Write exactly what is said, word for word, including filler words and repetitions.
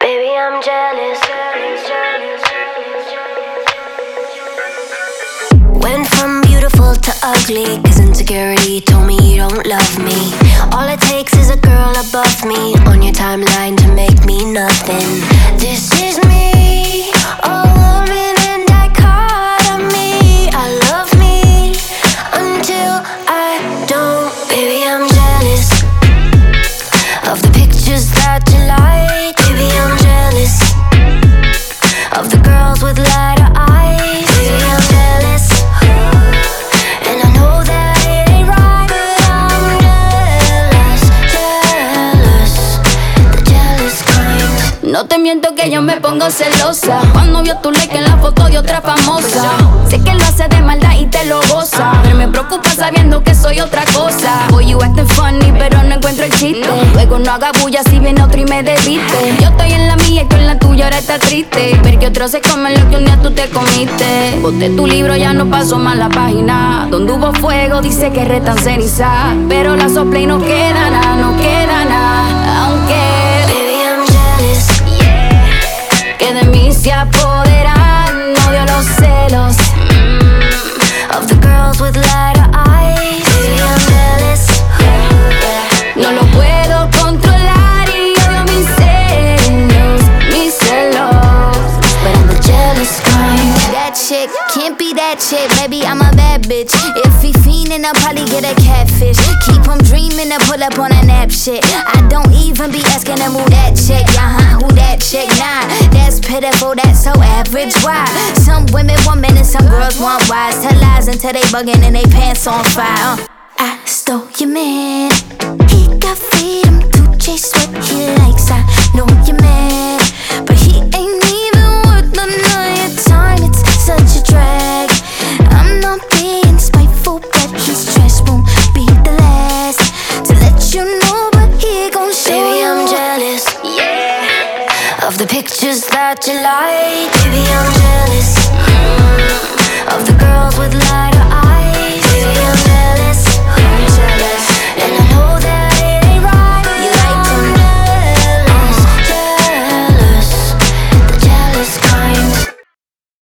Baby, I'm jealous. Went from beautiful to ugly, cause insecurity told me you don't love me. All it takes is a girl above me on your timeline to make me nothing. This is me, a woman in dichotomy. I love me until I don't. Baby, I'm jealous of the pictures that you like. Baby, I'm jealous of the girls with lighter eyes. Baby, I'm jealous, and I know that it ain't right, but I'm jealous, jealous, the jealous kind. No te miento que yo me pongo celosa cuando vio tu like en la foto de otra famosa. Sé que lo hace de maldad y te lo goza, pero me preocupa sabiendo que soy otra cosa. Boy, you acting funny, pero no encuentro el chiste. Luego no haga bulla si viene otro y me debiste. Yo estoy en la mía y tú en la tuya, ahora estás triste. Ver que otros se comen lo que un día tú te comiste. Boté tu libro, ya no paso más la página. Donde hubo fuego dice que retan ceniza, pero la sopla y no queda nada, no queda nada. Aunque Baby, I'm jealous, que de mí se apoderan, odio los celos mm, of the girls with lighter eyes. Baby, I'm jealous, yeah. No lo puedo controlar y odio mis celos, mis celos. But I'm the jealous kind. That chick can't be that chick, maybe I'm a bad bitch. If he fiendin', I'll probably get a catfish. Keep him dreamin' to pull up on a nap shit. I don't even be asking him who that chick, uh-huh, who that chick, nah. That's pitiful, that's so average, why? Some women want men and some girls want wise. Tell lies until they buggin' and they pants on fire, uh. I stole your man, he got freedom to chase what he likes. I know you're mad, but he ain't even worth none of your time. It's such a drag. I'm not being spiteful, but his trash won't be the last to let you know, but he gon' show Baby, you. I'm jealous, yeah, of the pictures that you like. Baby, I'm jealous, mm, of the girls with lighter eyes. Baby, I'm